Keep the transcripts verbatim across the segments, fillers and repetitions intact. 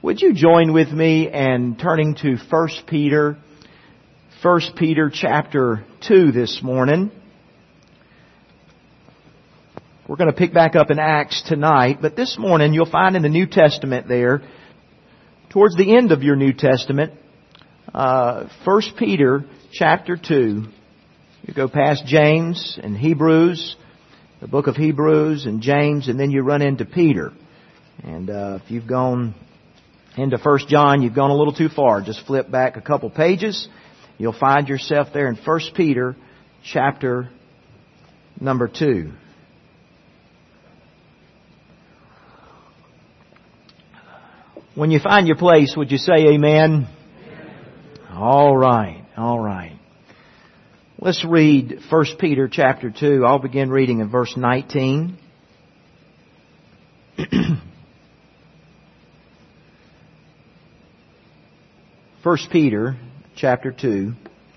Would you join with me and turning to First Peter, First Peter chapter two this morning. We're going to pick back up in Acts tonight, but this morning you'll find in the New Testament there, towards the end of your New Testament, uh, First Peter chapter two. You go past James and Hebrews, the book of Hebrews and James, and then you run into Peter. And uh, if you've gone into First John, you've gone a little too far. Just flip back a couple pages. You'll find yourself there in First Peter chapter number two. When you find your place, would you say amen? Amen. All right, all right. Let's read First Peter chapter two. I'll begin reading in verse nineteen. First Peter chapter two,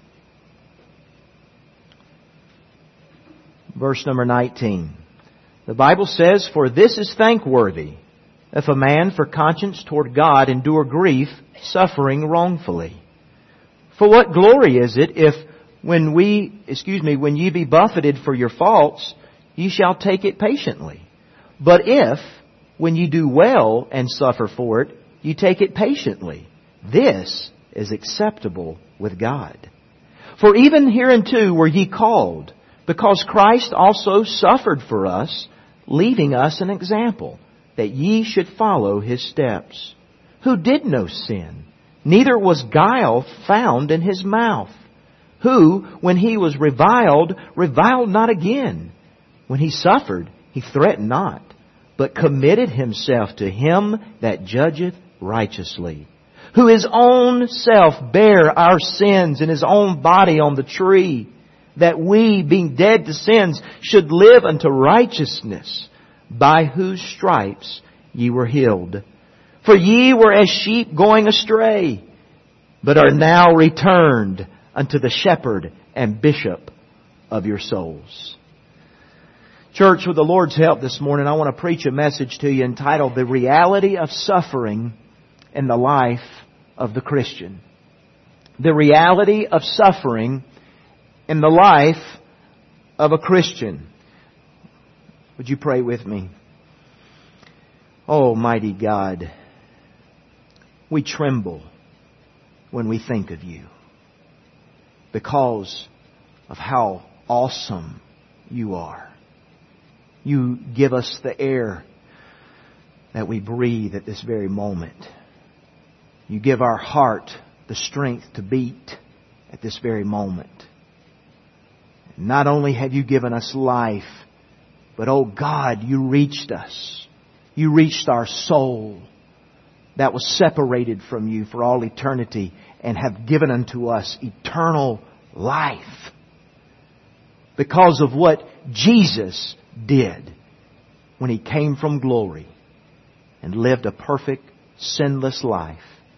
verse number nineteen. The Bible says, "For this is thankworthy, if a man for conscience toward God endure grief, suffering wrongfully. For what glory is it if when we, excuse me, when ye be buffeted for your faults, ye shall take it patiently? But if, when ye do well and suffer for it, ye take it patiently, this is acceptable with God. For even hereunto were ye called, because Christ also suffered for us, leaving us an example, that ye should follow His steps, who did no sin, neither was guile found in His mouth, who, when He was reviled, reviled not again. When He suffered, He threatened not, but committed Himself to Him that judgeth righteously, who His own self bare our sins in His own body on the tree, that we, being dead to sins, should live unto righteousness, by whose stripes ye were healed. For ye were as sheep going astray, but are now returned unto the shepherd and bishop of your souls." Church, with the Lord's help this morning, I want to preach a message to you entitled, "The Reality of Suffering in the Life of the Christian." The reality of suffering in the life of a Christian. Would you pray with me? Oh, mighty God, we tremble when we think of You, because of how awesome You are. You give us the air that we breathe at this very moment. You give our heart the strength to beat at this very moment. Not only have You given us life, but, oh God, You reached us. You reached our soul that was separated from You for all eternity and have given unto us eternal life because of what Jesus did when He came from glory and lived a perfect, sinless life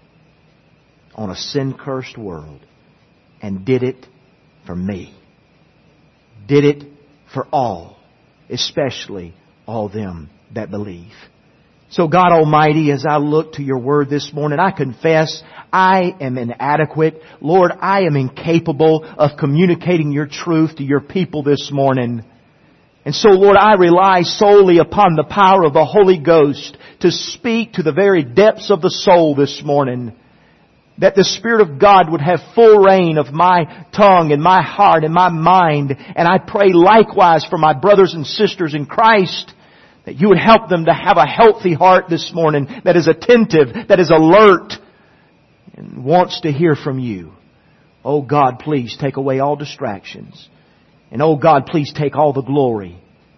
on a sin-cursed world, and did it for me. Did it for all, especially all them that believe. So God Almighty, as I look to Your Word this morning, I confess I am inadequate. Lord, I am incapable of communicating Your truth to Your people this morning. And so, Lord, I rely solely upon the power of the Holy Ghost to speak to the very depths of the soul this morning. That the Spirit of God would have full reign of my tongue and my heart and my mind. And I pray likewise for my brothers and sisters in Christ, that You would help them to have a healthy heart this morning that is attentive, that is alert, and wants to hear from You. Oh God, please take away all distractions. And oh God, please take all the glory.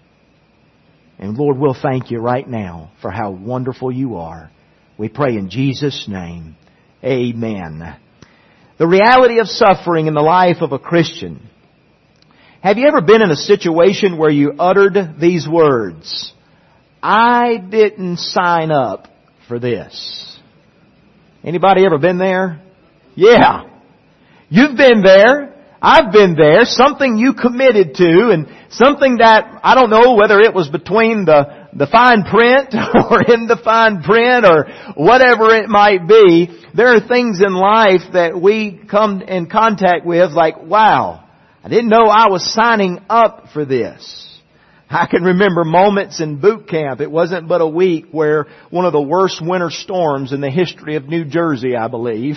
And Lord, we'll thank You right now for how wonderful You are. We pray in Jesus' name. Amen. The reality of suffering in the life of a Christian. Have you ever been in a situation where you uttered these words? I didn't sign up for this. Anybody ever been there? Yeah. You've been there. I've been there. Something you committed to, and something that, I don't know whether it was between the the fine print or in the fine print or whatever it might be, there are things in life that we come in contact with like, wow, I didn't know I was signing up for this. I can remember moments in boot camp. It wasn't but a week where one of the worst winter storms in the history of New Jersey, I believe,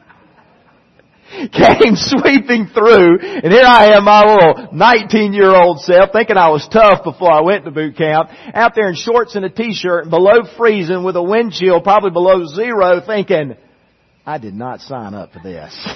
came sweeping through. And here I am, my little nineteen-year-old self, thinking I was tough before I went to boot camp, out there in shorts and a t-shirt and below freezing with a wind chill probably below zero, thinking, I did not sign up for this.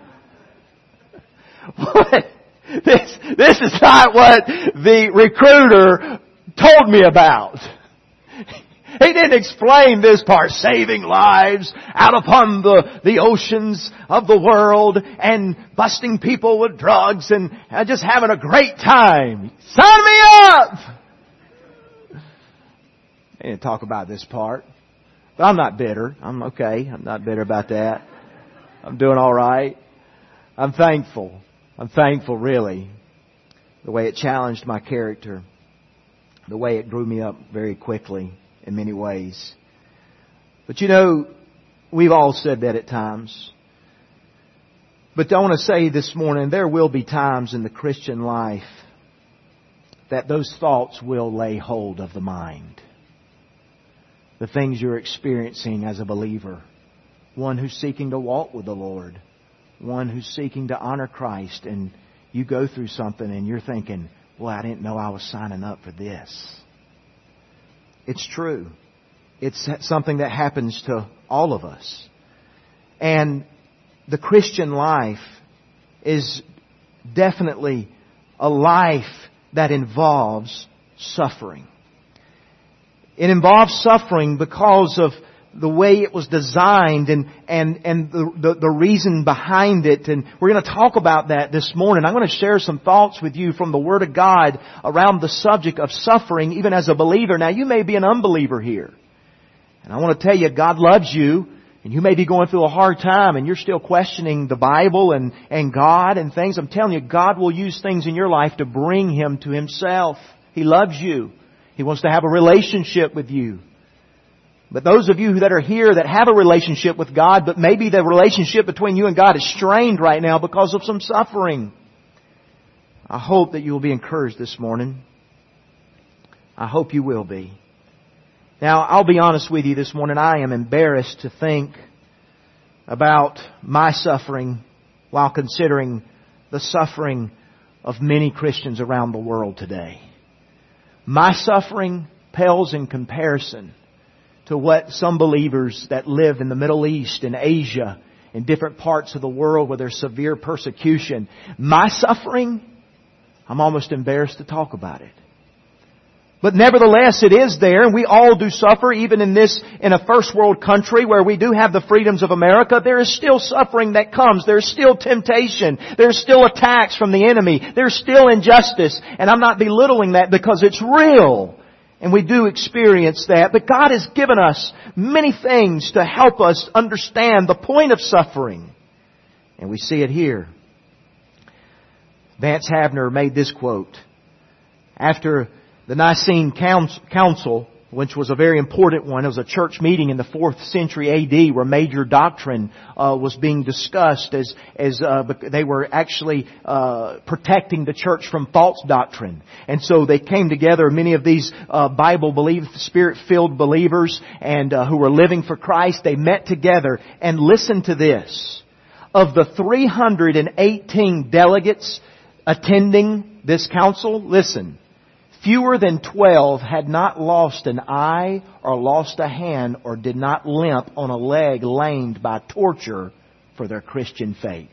What? This, this is not what the recruiter told me about. He didn't explain this part, saving lives out upon the, the oceans of the world and busting people with drugs and just having a great time. Sign me up! They didn't talk about this part. But I'm not bitter. I'm okay. I'm not bitter about that. I'm doing all right. I'm thankful. I'm thankful, really, the way it challenged my character, the way it grew me up very quickly in many ways. But you know, we've all said that at times. But I want to say this morning, there will be times in the Christian life that those thoughts will lay hold of the mind. The things you're experiencing as a believer. One who's seeking to walk with the Lord. One who's seeking to honor Christ, and you go through something and you're thinking, well, I didn't know I was signing up for this. It's true. It's something that happens to all of us. And the Christian life is definitely a life that involves suffering. It involves suffering because of the way it was designed and, and, and the, the, the reason behind it. And we're going to talk about that this morning. I'm going to share some thoughts with you from the Word of God around the subject of suffering, even as a believer. Now, you may be an unbeliever here. And I want to tell you, God loves you. And you may be going through a hard time and you're still questioning the Bible and, and God and things. I'm telling you, God will use things in your life to bring Him to Himself. He loves you. He wants to have a relationship with you. But those of you that are here that have a relationship with God, but maybe the relationship between you and God is strained right now because of some suffering, I hope that you will be encouraged this morning. I hope you will be. Now, I'll be honest with you this morning. I am embarrassed to think about my suffering while considering the suffering of many Christians around the world today. My suffering pales in comparison to what some believers that live in the Middle East and Asia, in different parts of the world where there's severe persecution. My suffering, I'm almost embarrassed to talk about it. But nevertheless, it is there, and we all do suffer, even in this, in a first world country where we do have the freedoms of America. There is still suffering that comes. There's still temptation. There's still attacks from the enemy. There's still injustice. And I'm not belittling that because it's real. And we do experience that. But God has given us many things to help us understand the point of suffering. And we see it here. Vance Havner made this quote. After the Nicene Council, which was a very important one, it was a church meeting in the fourth century A D where major doctrine uh, was being discussed as as uh, they were actually uh, protecting the church from false doctrine. And so they came together, many of these uh, Bible believe Spirit-filled believers and uh, who were living for Christ. They met together and listened to this. Of the three hundred eighteen delegates attending this council, listen. Fewer than twelve had not lost an eye or lost a hand or did not limp on a leg lamed by torture for their Christian faith.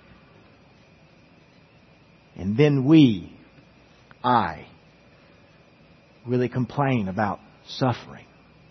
And then we, I, really complain about suffering.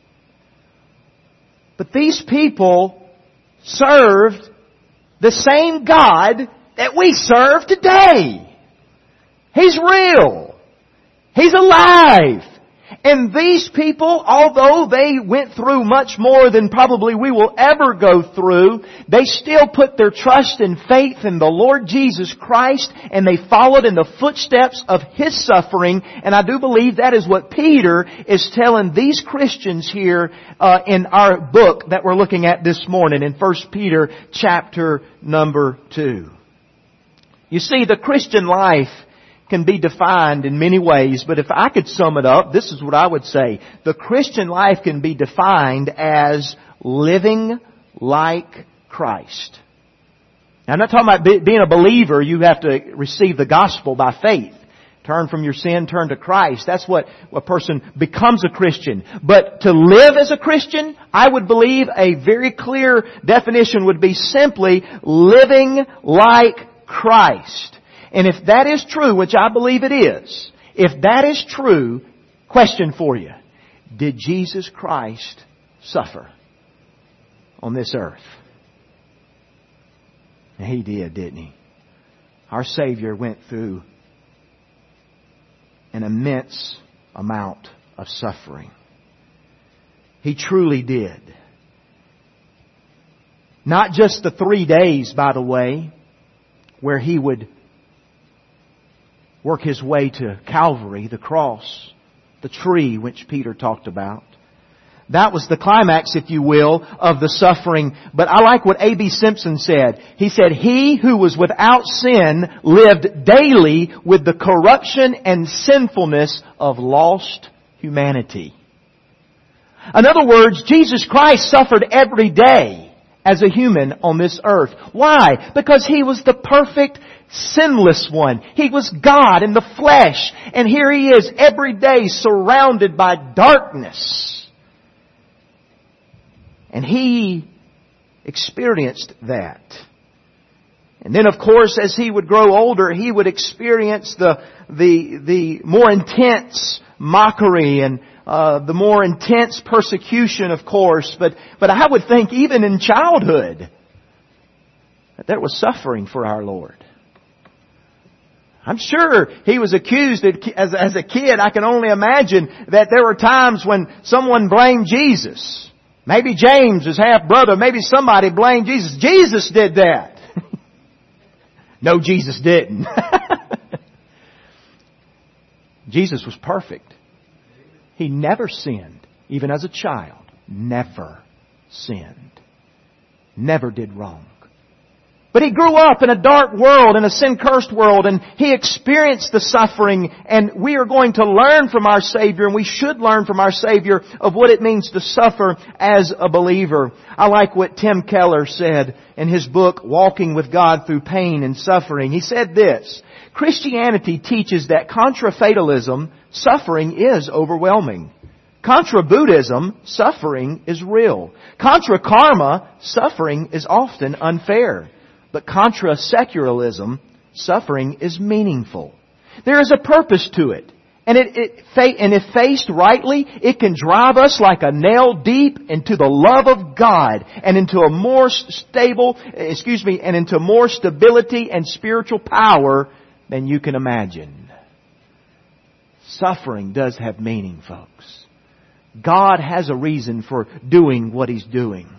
But these people served the same God that we serve today. He's real. He's alive. And these people, although they went through much more than probably we will ever go through, they still put their trust and faith in the Lord Jesus Christ, and they followed in the footsteps of His suffering. And I do believe that is what Peter is telling these Christians here uh, in our book that we're looking at this morning in First Peter chapter number two. You see, the Christian life can be defined in many ways, but if I could sum it up, this is what I would say. The Christian life can be defined as living like Christ. Now, I'm not talking about be, being a believer. You have to receive the gospel by faith. Turn from your sin, turn to Christ. That's what a person becomes a Christian. But to live as a Christian, I would believe a very clear definition would be simply living like Christ. And if that is true, which I believe it is, if that is true, question for you. Did Jesus Christ suffer on this earth? He did, didn't He? Our Savior went through an immense amount of suffering. He truly did. Not just the three days, by the way, where He would work His way to Calvary, the cross, the tree which Peter talked about. That was the climax, if you will, of the suffering. But I like what A B Simpson said. He said, He who was without sin lived daily with the corruption and sinfulness of lost humanity. In other words, Jesus Christ suffered every day as a human on this earth. Why? Because He was the perfect, sinless one. He was God in the flesh. And here He is every day surrounded by darkness. And He experienced that. And then, of course, as He would grow older, He would experience the the the more intense mockery and uh, the more intense persecution, of course. But but I would think even in childhood that there was suffering for our Lord. I'm sure He was accused as as a kid. I can only imagine that there were times when someone blamed Jesus. Maybe James, his half-brother, maybe somebody blamed Jesus. Jesus did that. No, Jesus didn't. Jesus was perfect. He never sinned, even as a child. Never sinned. Never did wrong. But He grew up in a dark world, in a sin-cursed world, and He experienced the suffering, and we are going to learn from our Savior, and we should learn from our Savior of what it means to suffer as a believer. I like what Tim Keller said in his book, Walking with God Through Pain and Suffering. He said this, Christianity teaches that contra fatalism, suffering is overwhelming. Contra Buddhism, suffering is real. Contra karma, suffering is often unfair. But contra secularism, suffering is meaningful. There is a purpose to it. And it, it and if faced rightly, it can drive us like a nail deep into the love of God and into a more stable, excuse me, and into more stability and spiritual power than you can imagine. Suffering does have meaning, folks. God has a reason for doing what He's doing.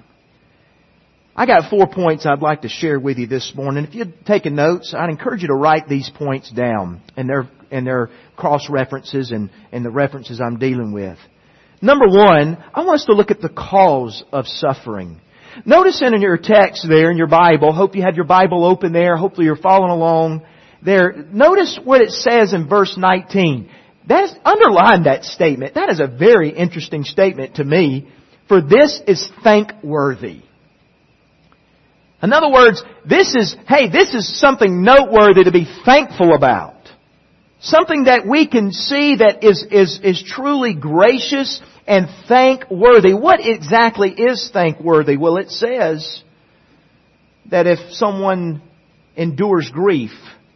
I got four points I'd like to share with you this morning. If you're taking notes, I'd encourage you to write these points down and their and their cross-references and, and the references I'm dealing with. Number one, I want us to look at the cause of suffering. Notice in your text there in your Bible, hope you have your Bible open there, hopefully you're following along there. Notice what it says in verse nineteen. That's, underline that statement. That is a very interesting statement to me. For this is thankworthy. In other words, this is, hey, this is something noteworthy to be thankful about. Something that we can see that is, is, is truly gracious and thankworthy. What exactly is thankworthy? Well, it says that if someone endures grief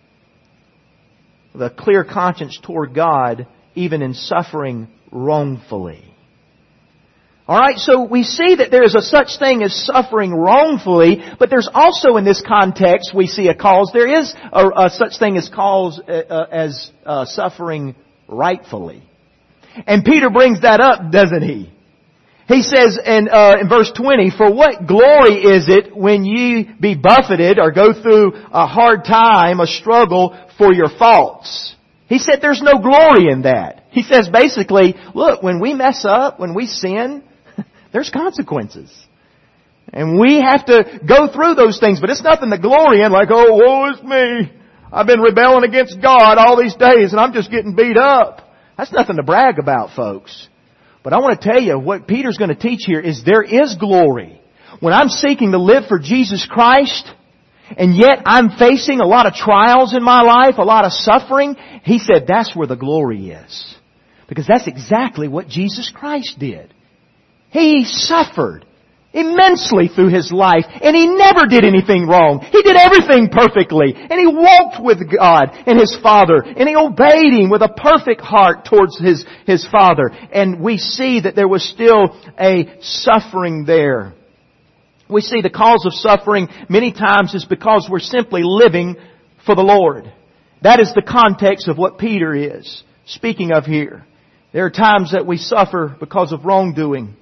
with a clear conscience toward God, even in suffering wrongfully. Alright, so we see that there is a such thing as suffering wrongfully, but there's also in this context we see a cause. There is a, a such thing as cause uh, uh, as uh, suffering rightfully. And Peter brings that up, doesn't he? He says in, uh, in verse twenty, "For what glory is it when ye be buffeted or go through a hard time, a struggle for your faults?" He said there's no glory in that. He says basically, look, when we mess up, when we sin, there's consequences. And we have to go through those things, but it's nothing to glory in, like, oh, woe is me. I've been rebelling against God all these days and I'm just getting beat up. That's nothing to brag about, folks. But I want to tell you, what Peter's going to teach here is there is glory. When I'm seeking to live for Jesus Christ, and yet I'm facing a lot of trials in my life, a lot of suffering, he said that's where the glory is. Because that's exactly what Jesus Christ did. He suffered immensely through His life, and He never did anything wrong. He did everything perfectly, and He walked with God and His Father, and He obeyed Him with a perfect heart towards His, His Father. And we see that there was still a suffering there. We see the cause of suffering many times is because we're simply living for the Lord. That is the context of what Peter is speaking of here. There are times that we suffer because of wrongdoing.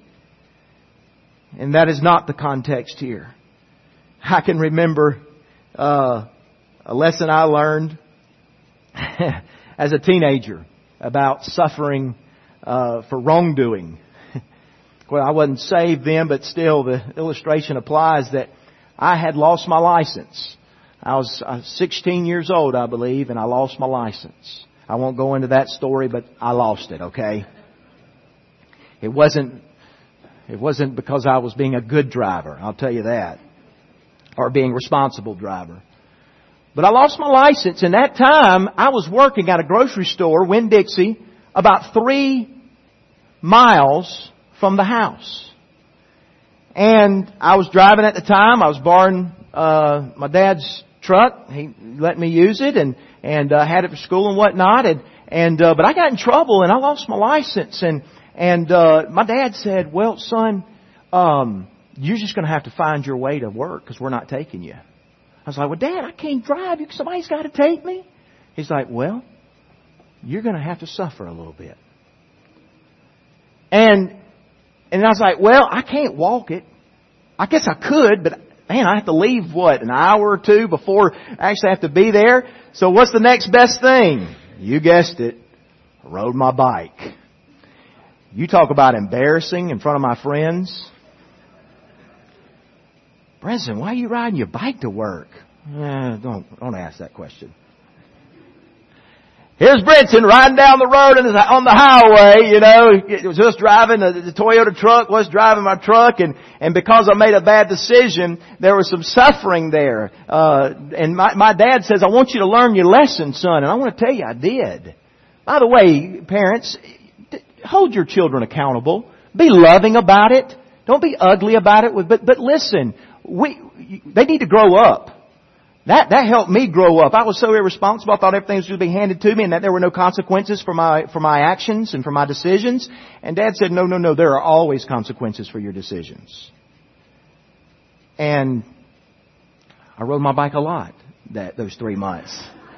And that is not the context here. I can remember uh, a lesson I learned as a teenager about suffering uh, for wrongdoing. Well, I wasn't saved then, but still the illustration applies that I had lost my license. I was, I was sixteen years old, I believe, and I lost my license. I won't go into that story, but I lost it, okay? It wasn't It wasn't because I was being a good driver, I'll tell you that. Or being a responsible driver. But I lost my license, and that time I was working at a grocery store, Winn-Dixie, about three miles from the house. And I was driving at the time. I was borrowing uh, my dad's truck. He let me use it and and uh, had it for school and whatnot. And and uh, but I got in trouble and I lost my license. And And uh my dad said, "Well, son, um, you're just going to have to find your way to work because we're not taking you." I was like, "Well, Dad, I can't drive. Somebody's got to take me." He's like, "Well, you're going to have to suffer a little bit." And and I was like, "Well, I can't walk it. I guess I could, but man, I have to leave, what, an hour or two before I actually have to be there. So what's the next best thing?" You guessed it. I rode my bike. You talk about embarrassing in front of my friends. "Brenton, why are you riding your bike to work?" Eh, don't, don't ask that question. Here's Brenton riding down the road and on the highway, you know, it was just driving the, the Toyota truck, was driving my truck, and, and because I made a bad decision, there was some suffering there. Uh, and my, my dad says, "I want you to learn your lesson, son." And I want to tell you, I did. By the way, parents, hold your children accountable. Be loving about it. Don't be ugly about it. But but listen, we they need to grow up. That that helped me grow up. I was so irresponsible. I thought everything was going to be handed to me, and that there were no consequences for my for my actions and for my decisions. And Dad said, "No, no, no. There are always consequences for your decisions." And I rode my bike a lot that those three months.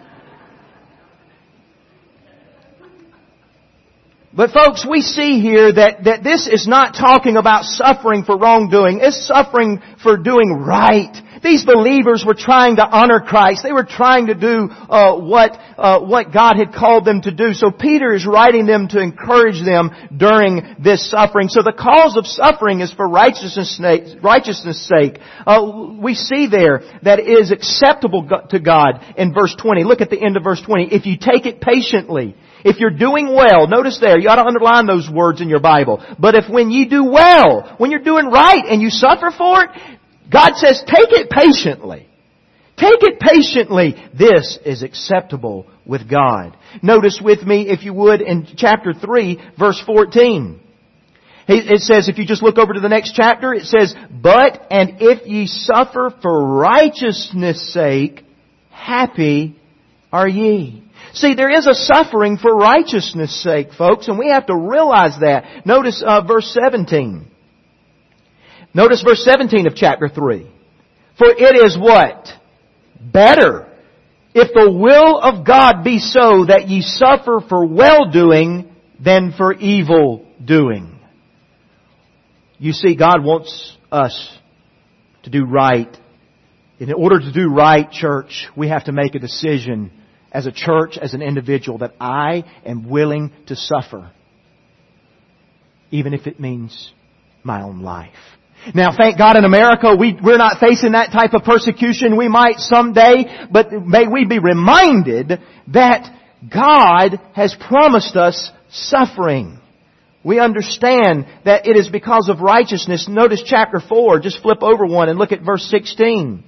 But folks, we see here that, that this is not talking about suffering for wrongdoing. It's suffering for doing right. These believers were trying to honor Christ. They were trying to do uh, what uh, what God had called them to do. So Peter is writing them to encourage them during this suffering. So the cause of suffering is for righteousness' sake. Righteousness' sake. Uh, we see there that it is acceptable to God in verse twenty. Look at the end of verse twenty. If you take it patiently. If you're doing well, notice there, you ought to underline those words in your Bible. But if when you do well, when you're doing right and you suffer for it, God says, take it patiently. Take it patiently. This is acceptable with God. Notice with me, if you would, in chapter three, verse fourteen. It says, if you just look over to the next chapter, it says, "But, and if ye suffer for righteousness' sake, happy are ye." See, there is a suffering for righteousness' sake, folks, and we have to realize that. Notice uh, verse seventeen. Notice verse seventeen of chapter three. "For it is what? Better, if the will of God be so that ye suffer for well-doing than for evil doing. You see, God wants us to do right. In order to do right, church, we have to make a decision as a church, as an individual, that I am willing to suffer, even if it means my own life. Now, thank God in America, we, we're not facing that type of persecution. We might someday, but may we be reminded that God has promised us suffering. We understand that it is because of righteousness. Notice chapter four. Just flip over one and look at verse sixteen.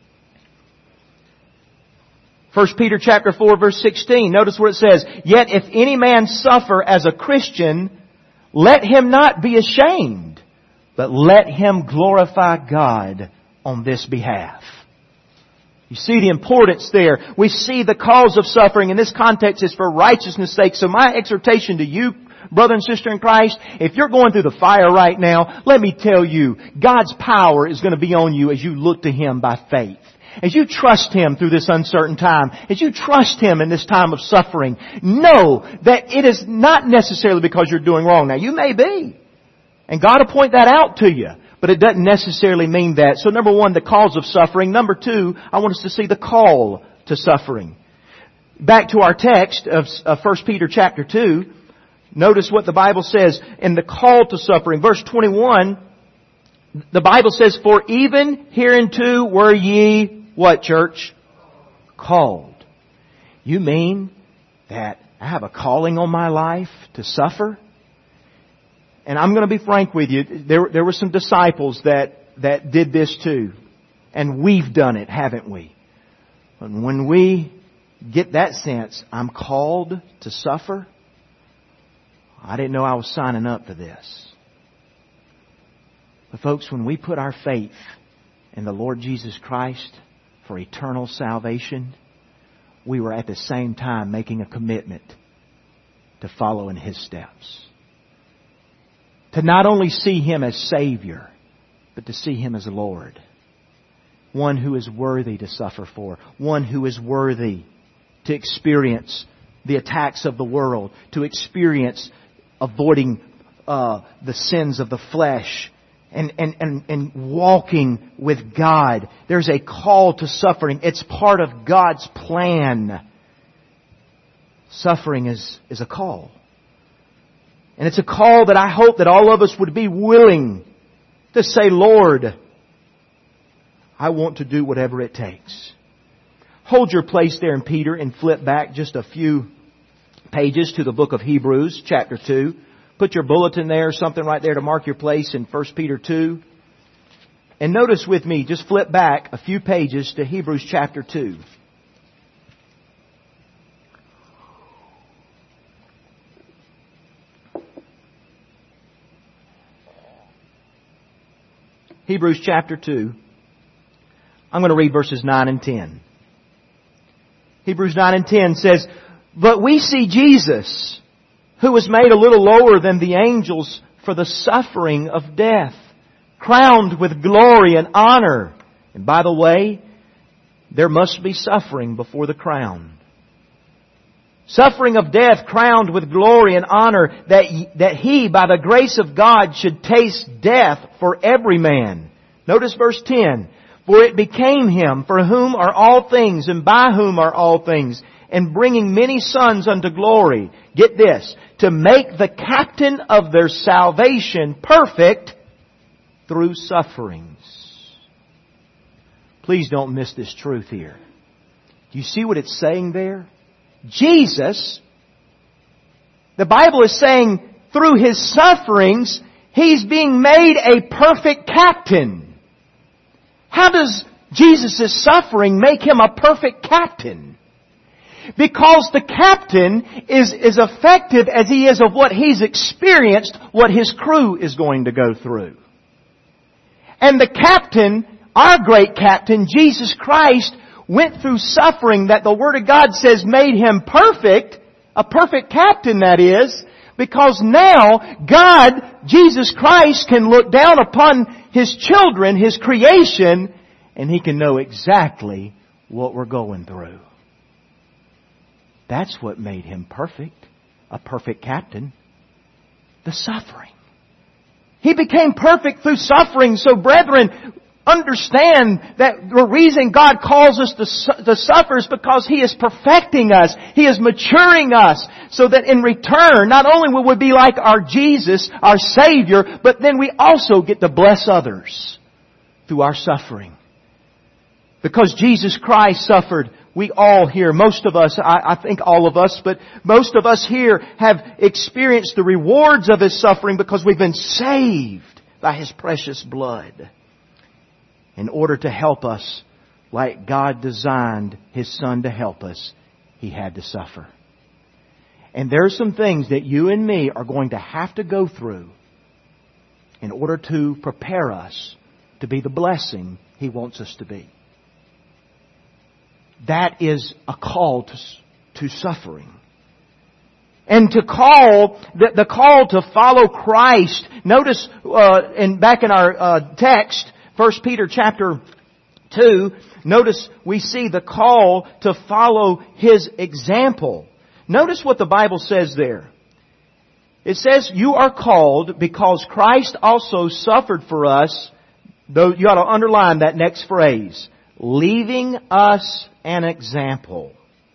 First Peter chapter four verse sixteen. Notice where it says, "Yet if any man suffer as a Christian, let him not be ashamed, but let him glorify God on this behalf." You see the importance there. We see the cause of suffering. In this context is for righteousness' sake. So my exhortation to you, brother and sister in Christ, if you're going through the fire right now, let me tell you, God's power is going to be on you as you look to Him by faith. As you trust Him through this uncertain time, as you trust Him in this time of suffering, know that it is not necessarily because you're doing wrong. Now, you may be. And God will point that out to you. But it doesn't necessarily mean that. So number one, the cause of suffering. Number two, I want us to see the call to suffering. Back to our text of First Peter chapter two. Notice what the Bible says in the call to suffering. Verse twenty-one, the Bible says, "For even hereunto were ye," what, church? Called. You mean that I have a calling on my life to suffer? And I'm going to be frank with you. There, there were some disciples that, that did this too. And we've done it, haven't we? And when we get that sense, I'm called to suffer, I didn't know I was signing up for this. But folks, when we put our faith in the Lord Jesus Christ for eternal salvation, we were at the same time making a commitment to follow in His steps. To not only see Him as Savior, but to see Him as Lord. One who is worthy to suffer for. One who is worthy to experience the attacks of the world. To experience avoiding uh, the sins of the flesh. And, and, and, and walking with God. There's a call to suffering. It's part of God's plan. Suffering is, is a call. And it's a call that I hope that all of us would be willing to say, "Lord, I want to do whatever it takes." Hold your place there in Peter and flip back just a few pages to the book of Hebrews, chapter two. Put your bulletin there, something right there to mark your place in First Peter two. And notice with me, just flip back a few pages to Hebrews chapter two. Hebrews chapter two. I'm going to read verses nine and ten. Hebrews nine and ten says, "But we see Jesus, who was made a little lower than the angels for the suffering of death, crowned with glory and honor." And by the way, there must be suffering before the crown. Suffering of death, crowned with glory and honor, that, that He, by the grace of God, should taste death for every man. Notice verse ten. "For it became Him, for whom are all things, and by whom are all things, and bringing many sons unto glory." Get this. "To make the captain of their salvation perfect through sufferings." Please don't miss this truth here. Do you see what it's saying there? Jesus, the Bible is saying through His sufferings, He's being made a perfect captain. How does Jesus' suffering make Him a perfect captain? Because the captain is as effective as he is of what he's experienced, what his crew is going to go through. And the captain, our great captain, Jesus Christ, went through suffering that the Word of God says made Him perfect, a perfect captain that is, because now God, Jesus Christ, can look down upon His children, His creation, and He can know exactly what we're going through. That's what made Him perfect. a perfect captain. The suffering. He became perfect through suffering. So brethren, understand that the reason God calls us to, su- to suffer is because He is perfecting us. He is maturing us so that in return, not only will we be like our Jesus, our Savior, but then we also get to bless others through our suffering. Because Jesus Christ suffered, we all here, most of us, I, I think all of us, but most of us here have experienced the rewards of His suffering because we've been saved by His precious blood. In order to help us like God designed His Son to help us, He had to suffer. And there are some things that you and me are going to have to go through in order to prepare us to be the blessing He wants us to be. That is a call to, to suffering. And to call, the, the call to follow Christ. Notice, uh, in, back in our uh, text, First Peter chapter two, notice we see the call to follow His example. Notice what the Bible says there. It says, you are called because Christ also suffered for us, though you ought to underline that next phrase, leaving us an example.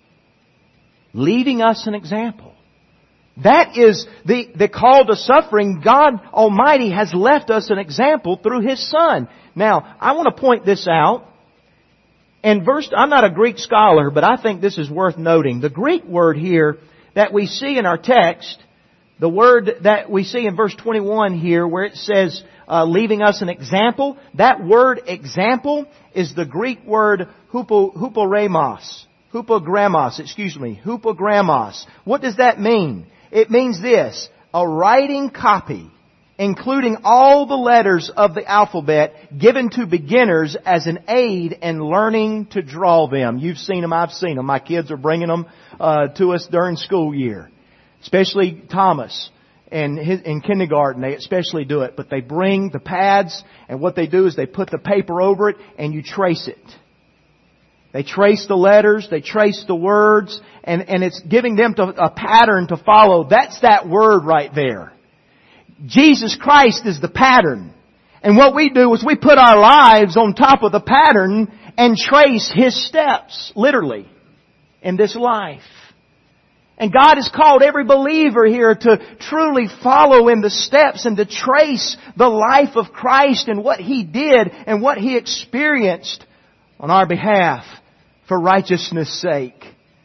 Leaving us an example. That is the, the call to suffering. God Almighty has left us an example through His Son. Now, I want to point this out. And verse, I'm not a Greek scholar, but I think this is worth noting. The Greek word here that we see in our text, the word that we see in verse twenty-one here where it says, uh, leaving us an example, that word example is the Greek word hupo, huporamos. Hupogrammos, excuse me, hupogrammos. What does that mean? It means this, a writing copy, including all the letters of the alphabet given to beginners as an aid in learning to draw them. You've seen them, I've seen them. My kids are bringing them uh, to us during school year. Especially Thomas and his, in kindergarten, they especially do it. But they bring the pads, and what they do is they put the paper over it, and you trace it. They trace the letters, they trace the words, and, and it's giving them to, a pattern to follow. That's that word right there. Jesus Christ is the pattern. And what we do is we put our lives on top of the pattern and trace His steps, literally, in this life. And God has called every believer here to truly follow in the steps and to trace the life of Christ and what He did and what He experienced on our behalf for righteousness' sake.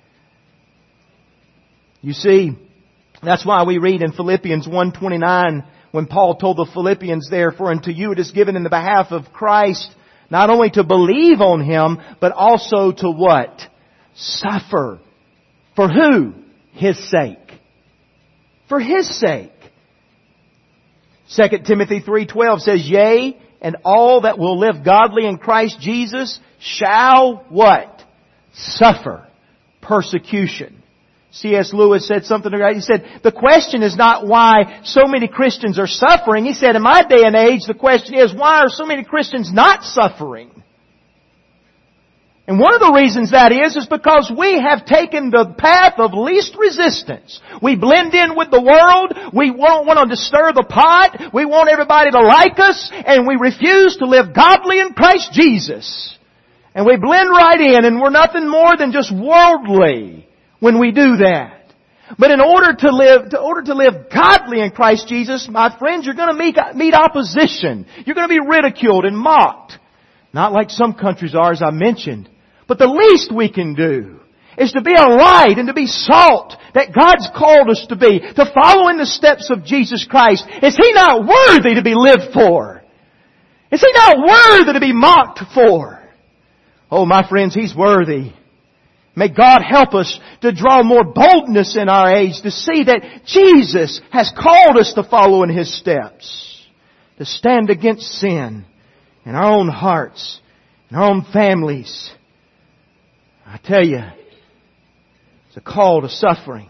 You see, that's why we read in Philippians one twenty-nine when Paul told the Philippians there, for unto you it is given in the behalf of Christ not only to believe on Him, but also to what? Suffer. For who? His sake. For His sake. Second Timothy three twelve says, yea, and all that will live godly in Christ Jesus shall what? Suffer persecution. C S Lewis said something like that. He said, the question is not why so many Christians are suffering. He said, in my day and age, the question is, why are so many Christians not suffering? And one of the reasons that is, is because we have taken the path of least resistance. We blend in with the world. We don't want to stir the pot. We want everybody to like us. And we refuse to live godly in Christ Jesus. And we blend right in, and we're nothing more than just worldly when we do that. But in order to live, in order to live godly in Christ Jesus, my friends, you're going to meet, meet opposition. You're going to be ridiculed and mocked. Not like some countries are, as I mentioned. But the least we can do is to be a light and to be salt that God's called us to be, to follow in the steps of Jesus Christ. Is He not worthy to be lived for? Is He not worthy to be mocked for? Oh, my friends, He's worthy. May God help us to draw more boldness in our age, to see that Jesus has called us to follow in His steps, to stand against sin in our own hearts, in our own families. I tell you, it's a call to suffering.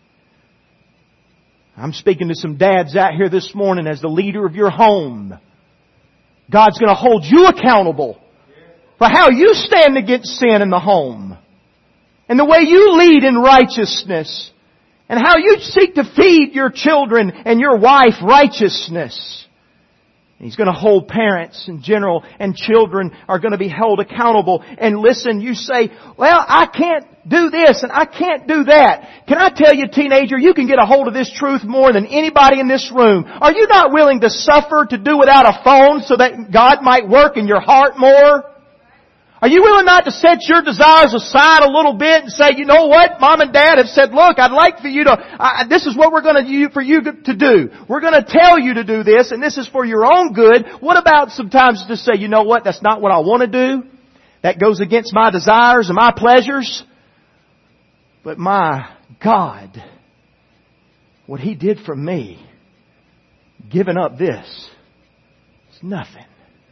I'm speaking to some dads out here this morning as the leader of your home. God's going to hold you accountable for how you stand against sin in the home. And the way you lead in righteousness. And how you seek to feed your children and your wife righteousness. He's going to hold parents in general, and children are going to be held accountable. And listen, you say, well, I can't do this and I can't do that. Can I tell you, teenager, you can get a hold of this truth more than anybody in this room. Are you not willing to suffer to do without a phone so that God might work in your heart more? Are you willing not to set your desires aside a little bit and say, you know what, Mom and Dad have said, look, I'd like for you to, I, this is what we're going to for you to do. We're going to tell you to do this, and this is for your own good. What about sometimes to say, you know what, that's not what I want to do. That goes against my desires and my pleasures. But my God, what He did for me, giving up this, is nothing.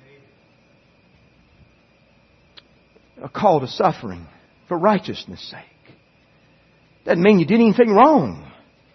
A call to suffering for righteousness' sake. Doesn't mean you did anything wrong.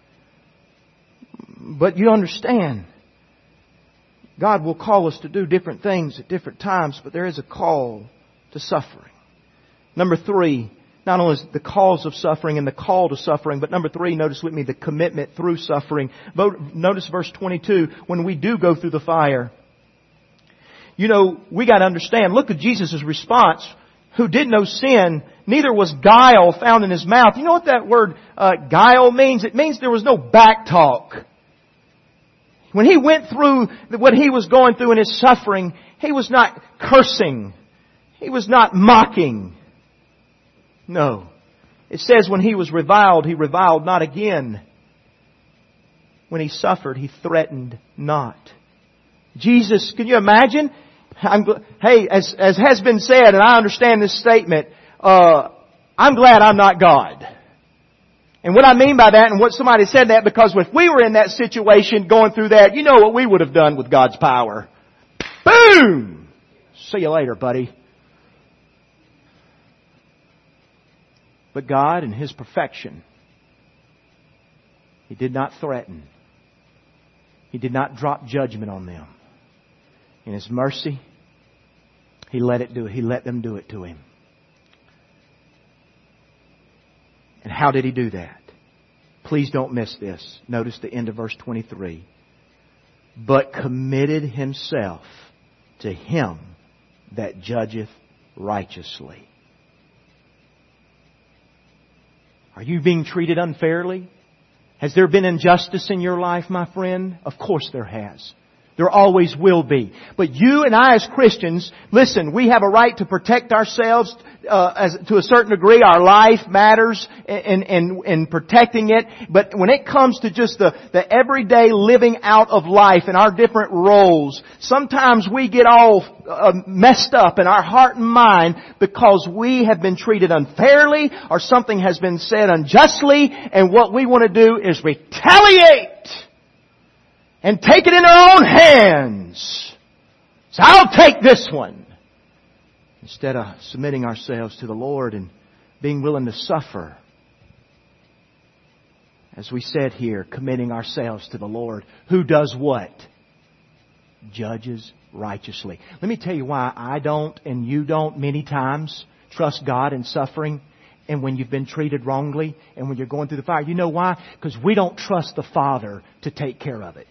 But you understand, God will call us to do different things at different times, but there is a call to suffering. Number three, not only is the cause of suffering and the call to suffering, but number three, notice with me, the commitment through suffering. Notice verse twenty-two, when we do go through the fire. You know, we got to understand, look at Jesus' response. Who did no sin, neither was guile found in His mouth. You know what that word uh, guile means? It means there was no back talk. When He went through what He was going through in His suffering, He was not cursing. He was not mocking. No. It says when He was reviled, He reviled not again. When He suffered, He threatened not. Jesus, can you imagine? I'm, hey, as, as has been said, and I understand this statement, uh, I'm glad I'm not God. And what I mean by that, and what somebody said that, because if we were in that situation going through that, you know what we would have done with God's power. Boom! See you later, buddy. But God, in His perfection, He did not threaten. He did not drop judgment on them. In His mercy, He let it do it. He let them do it to Him. And how did He do that? Please don't miss this. Notice the end of verse twenty-three. But committed Himself to Him that judgeth righteously. Are you being treated unfairly? Has there been injustice in your life, my friend? Of course there has. There always will be. But you and I as Christians, listen, we have a right to protect ourselves uh, as, to a certain degree. Our life matters in, in, in protecting it. But when it comes to just the, the everyday living out of life and our different roles, sometimes we get all uh, messed up in our heart and mind because we have been treated unfairly or something has been said unjustly. And what we want to do is retaliate. And take it in our own hands. So I'll take this one. Instead of submitting ourselves to the Lord and being willing to suffer. As we said here, committing ourselves to the Lord. Who does what? Judges righteously. Let me tell you why I don't and you don't many times trust God in suffering. And when you've been treated wrongly and when you're going through the fire. You know why? Because we don't trust the Father to take care of it.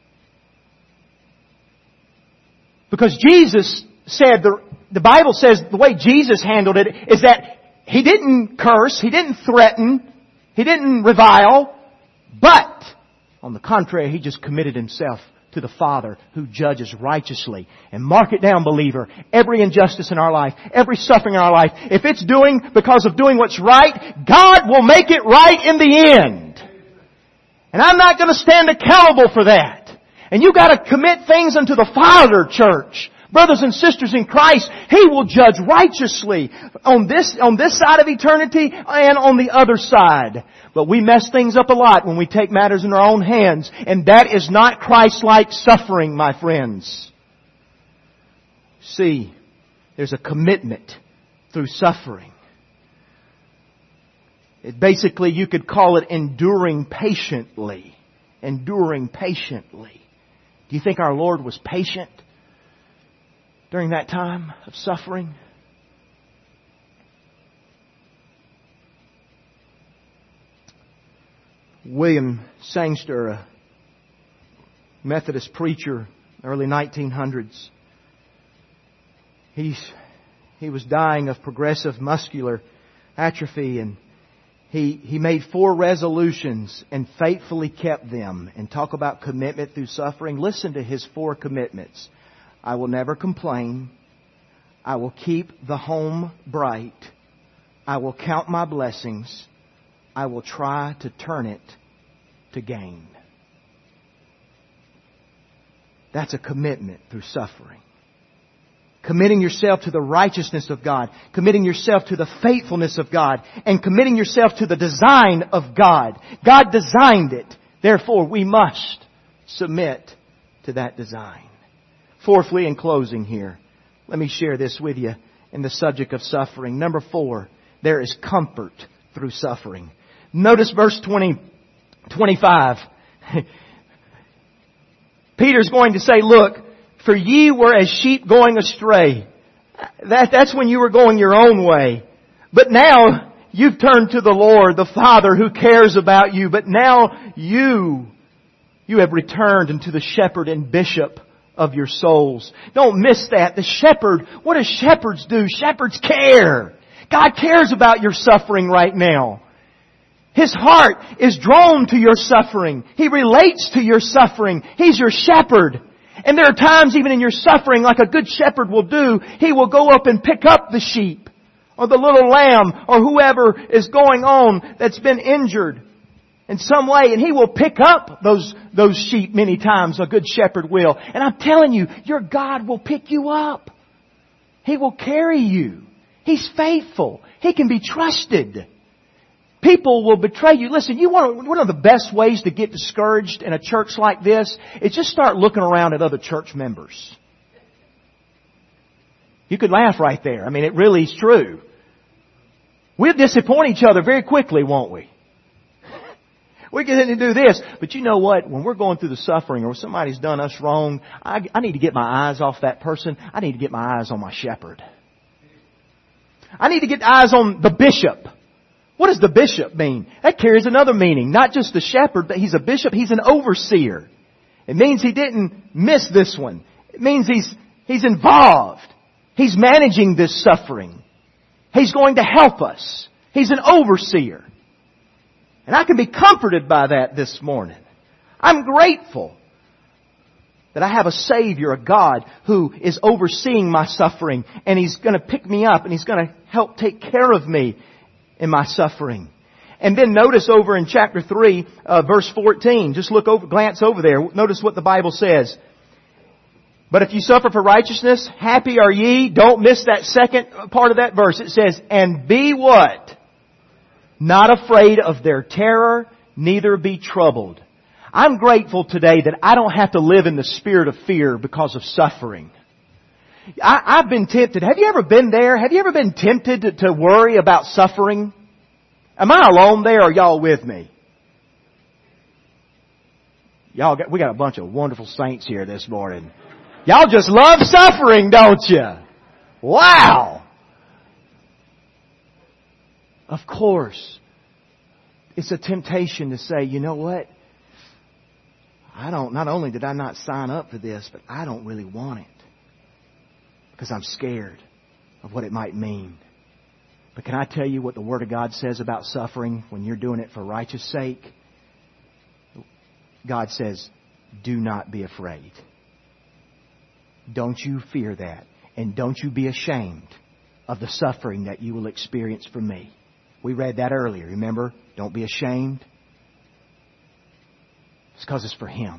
Because Jesus said, the, the Bible says the way Jesus handled it is that He didn't curse, He didn't threaten, He didn't revile, but on the contrary, He just committed Himself to the Father who judges righteously. And mark it down, believer, every injustice in our life, every suffering in our life, if it's doing because of doing what's right, God will make it right in the end. And I'm not going to stand accountable for that. And you got to commit things unto the Father, church. Brothers and sisters in Christ, He will judge righteously on this, on this side of eternity and on the other side. But we mess things up a lot when we take matters in our own hands. And that is not Christ-like suffering, my friends. See, there's a commitment through suffering. It basically, you could call it enduring patiently. Enduring patiently. Do you think our Lord was patient during that time of suffering? William Sangster, a Methodist preacher, early nineteen hundreds. He's, he was dying of progressive muscular atrophy, and he, he made four resolutions and faithfully kept them. And talk about commitment through suffering. Listen to his four commitments. I will never complain. I will keep the home bright. I will count my blessings. I will try to turn it to gain. That's a commitment through suffering. Committing yourself to the righteousness of God. Committing yourself to the faithfulness of God. And committing yourself to the design of God. God designed it. Therefore, we must submit to that design. Fourthly, in closing here, let me share this with you in the subject of suffering. Number four, there is comfort through suffering. Notice verse twenty, twenty-five. Peter's going to say, look, for ye were as sheep going astray. That, that's when you were going your own way. But now you've turned to the Lord, the Father who cares about you. But now you, you have returned unto the shepherd and bishop of your souls. Don't miss that. The shepherd, what do shepherds do? Shepherds care. God cares about your suffering right now. His heart is drawn to your suffering. He relates to your suffering. He's your shepherd. And there are times even in your suffering, like a good shepherd will do, he will go up and pick up the sheep or the little lamb or whoever is going on that's been injured in some way. And he will pick up those, those sheep many times. A good shepherd will. And I'm telling you, your God will pick you up. He will carry you. He's faithful. He can be trusted. People will betray you. Listen, you want one of the best ways to get discouraged in a church like this is just start looking around at other church members. You could laugh right there. I mean, it really is true. We'll disappoint each other very quickly, won't we? We get to do this. But you know what? When we're going through the suffering or somebody's done us wrong, I, I need to get my eyes off that person. I need to get my eyes on my shepherd. I need to get eyes on the bishop. What does the bishop mean? That carries another meaning. Not just the shepherd, but he's a bishop. He's an overseer. It means he didn't miss this one. It means he's, he's involved. He's managing this suffering. He's going to help us. He's an overseer. And I can be comforted by that this morning. I'm grateful that I have a Savior, a God who is overseeing my suffering. And He's going to pick me up and He's going to help take care of me in my suffering. And then notice over in chapter three, uh, verse fourteen. Just look over, glance over there. Notice what the Bible says. But if you suffer for righteousness, happy are ye. Don't miss that second part of that verse. It says, and be what? Not afraid of their terror, neither be troubled. I'm grateful today that I don't have to live in the spirit of fear because of suffering. I, I've been tempted. Have you ever been there? Have you ever been tempted to, to worry about suffering? Am I alone there or y'all with me? Y'all got, we got a bunch of wonderful saints here this morning. Y'all just love suffering, don't you? Wow! Of course, it's a temptation to say, you know what? I don't, not only did I not sign up for this, but I don't really want it. Because I'm scared of what it might mean. But can I tell you what the Word of God says about suffering when you're doing it for righteous sake? God says, do not be afraid. Don't you fear that. And don't you be ashamed of the suffering that you will experience from me. We read that earlier, remember? Don't be ashamed. It's because it's for Him.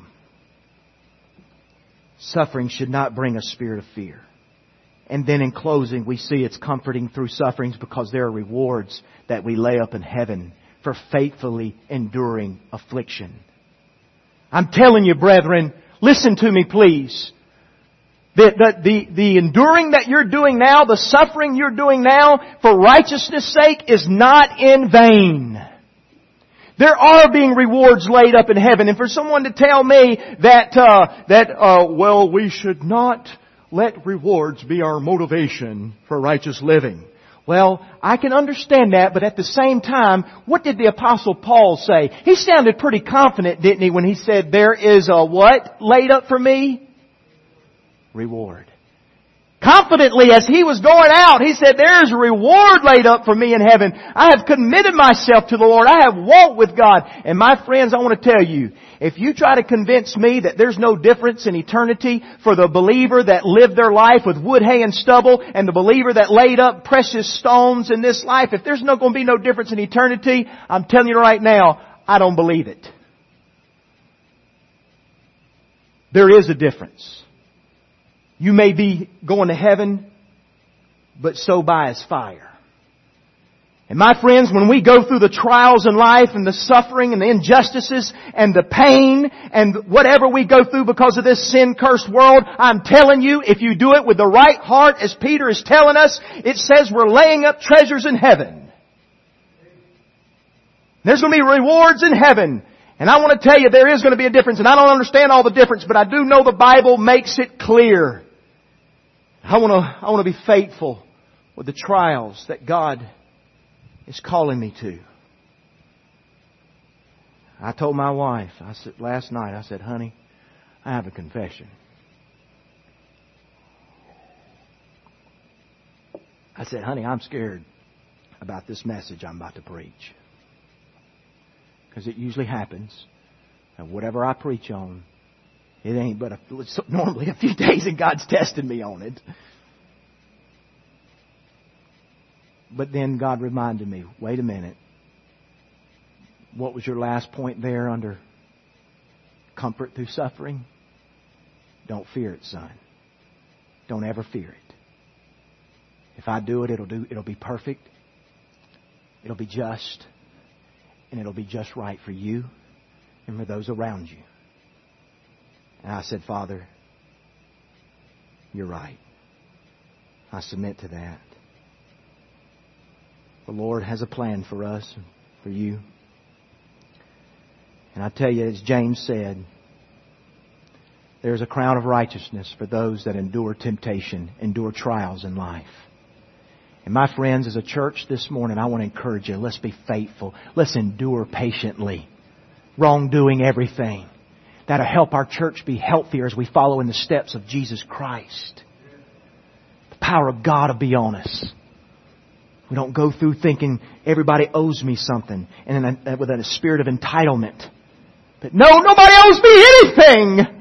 Suffering should not bring a spirit of fear. And then in closing, we see it's comforting through sufferings because there are rewards that we lay up in heaven for faithfully enduring affliction. I'm telling you, brethren, listen to me, please. The, the, the, the enduring that you're doing now, the suffering you're doing now for righteousness' sake is not in vain. There are being rewards laid up in heaven. And for someone to tell me that, uh, that, uh, well, we should not let rewards be our motivation for righteous living. Well, I can understand that, but at the same time, what did the Apostle Paul say? He sounded pretty confident, didn't he, when he said, there is a what laid up for me? Reward. Confidently, as he was going out, he said, there is a reward laid up for me in heaven. I have committed myself to the Lord. I have walked with God. And my friends, I want to tell you, if you try to convince me that there's no difference in eternity for the believer that lived their life with wood, hay, and stubble, and the believer that laid up precious stones in this life, if there's not going to be no difference in eternity, I'm telling you right now, I don't believe it. There is a difference. You may be going to heaven, but so by His fire. And my friends, when we go through the trials in life and the suffering and the injustices and the pain and whatever we go through because of this sin-cursed world, I'm telling you, if you do it with the right heart, as Peter is telling us, it says we're laying up treasures in heaven. There's going to be rewards in heaven. And I want to tell you, there is going to be a difference. And I don't understand all the difference, but I do know the Bible makes it clear. I want to, I want to be faithful with the trials that God is calling me to. I told my wife, I said last night, I said, honey, I have a confession. I said, honey, I'm scared about this message I'm about to preach. Because it usually happens. And whatever I preach on, it ain't but a, normally a few days and God's testing me on it. But then God reminded me, wait a minute. What was your last point there under comfort through suffering? Don't fear it, son. Don't ever fear it. If I do it, it'll do, it'll be perfect. It'll be just. And it'll be just right for you and for those around you. And I said, Father, you're right. I submit to that. The Lord has a plan for us, for you. And I tell you, as James said, there's a crown of righteousness for those that endure temptation, endure trials in life. And my friends, as a church this morning, I want to encourage you, let's be faithful. Let's endure patiently. Wrongdoing everything. That'll help our church be healthier as we follow in the steps of Jesus Christ. The power of God will be on us. We don't go through thinking everybody owes me something and in a, with a spirit of entitlement. But no, nobody owes me anything.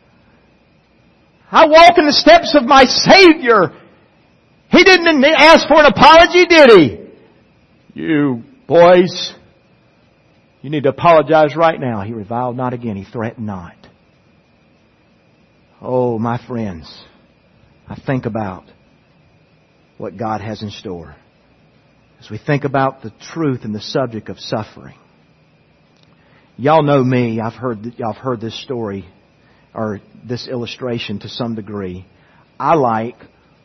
I walk in the steps of my Savior. He didn't ask for an apology, did He? You boys, you need to apologize right now. He reviled not again. He threatened not. Oh, my friends, I think about what God has in store. As we think about the truth and the subject of suffering. Y'all know me. I've heard, y'all have heard this story or this illustration to some degree. I like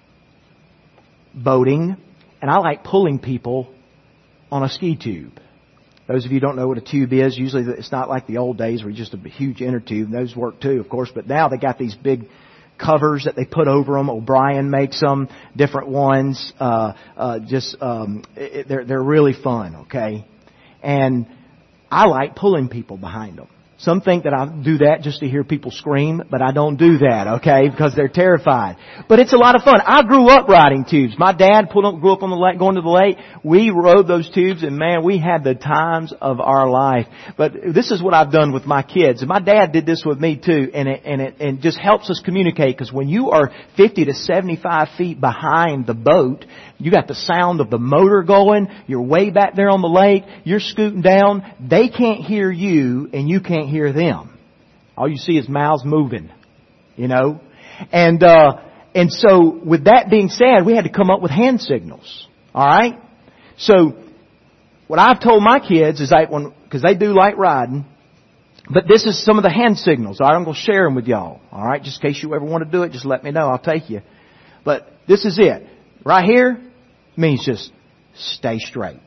boating and I like pulling people on a ski tube. Those of you who don't know what a tube is, usually it's not like the old days where it's just a huge inner tube. Those work too, of course, but now they got these big covers that they put over them. O'Brien makes them, different ones. Uh, uh, just um, it, they're they're really fun, okay? And I like pulling people behind them. Some think that I do that just to hear people scream, but I don't do that, okay, because they're terrified. But it's a lot of fun. I grew up riding tubes. My dad pulled up, grew up on the lake, going to the lake. We rode those tubes, and man, we had the times of our life. But this is what I've done with my kids. And my dad did this with me too, and it and it and just helps us communicate. Because when you are fifty to seventy-five feet behind the boat, you got the sound of the motor going. You're way back there on the lake. You're scooting down. They can't hear you, and you can't hear them. All you see is mouths moving, you know. And uh, and so, with that being said, we had to come up with hand signals. All right. So, what I've told my kids is, I when because they do like riding, but this is some of the hand signals. All right, I'm going to share them with y'all. All right, just in case you ever want to do it, just let me know. I'll take you. But this is it. Right here means just stay straight.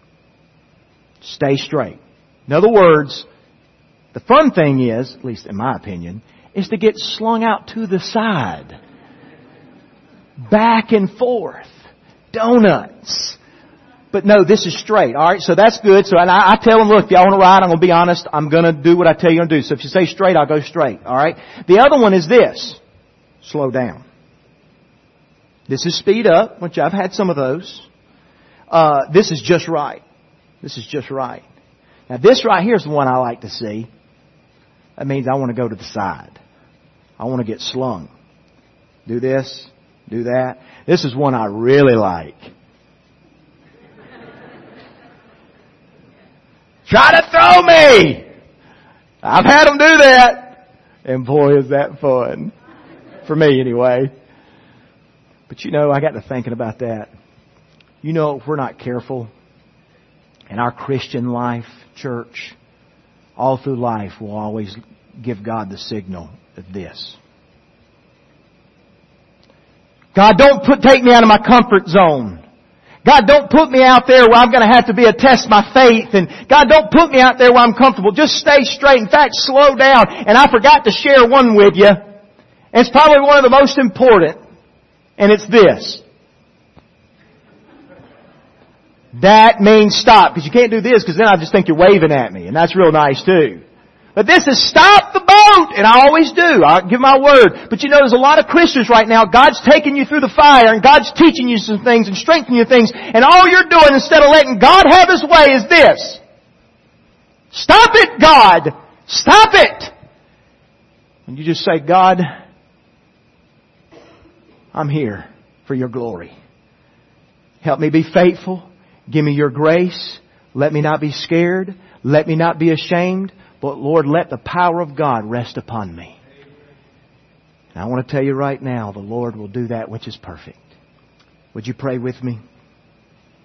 Stay straight. In other words, the fun thing is, at least in my opinion, is to get slung out to the side. Back and forth. donuts. But no, this is straight. All right, so that's good. So and I, I tell them, look, if y'all want to ride, I'm going to be honest. I'm going to do what I tell you to do. So if you say straight, I'll go straight. All right. The other one is this: slow down. This is speed up, which I've had some of those. Uh, this is just right. This is just right. Now this right here is the one I like to see. That means I want to go to the side. I want to get slung. Do this, do that. This is one I really like. Try to throw me! I've had them do that. And boy, is that fun. For me, anyway. But you know, I got to thinking about that. You know, if we're not careful in our Christian life, church, all through life, we'll always give God the signal of this. God, don't put, take me out of my comfort zone. God, don't put me out there where I'm going to have to be a test my faith. And God, don't put me out there where I'm comfortable. Just stay straight. In fact, slow down. And I forgot to share one with you. And it's probably one of the most important. And it's this. That means stop. Because you can't do this because then I just think you're waving at me. And that's real nice too. But this is stop the boat. And I always do. I give my word. But you know, there's a lot of Christians right now. God's taking you through the fire and God's teaching you some things and strengthening you things. And all you're doing instead of letting God have His way is this. Stop it, God. Stop it. And you just say, God, I'm here for your glory. Help me be faithful. Give me your grace. Let me not be scared. Let me not be ashamed. But Lord, let the power of God rest upon me. And I want to tell you right now, the Lord will do that which is perfect. Would you pray with me?